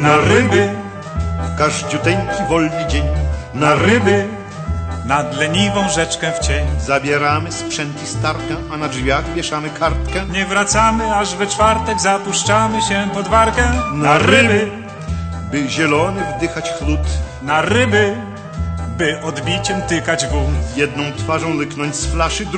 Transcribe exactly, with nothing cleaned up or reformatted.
na ryby, w każdziuteńki wolny dzień, na ryby, nad leniwą rzeczkę w cień. zabieramy sprzęt i starka, a na drzwiach wieszamy kartkę. Nie wracamy, aż we czwartek zapuszczamy się pod warkę. Na ryby, by zielony wdychać chłód, na ryby, by odbiciem tykać wód. jedną twarzą lyknąć z flaszy,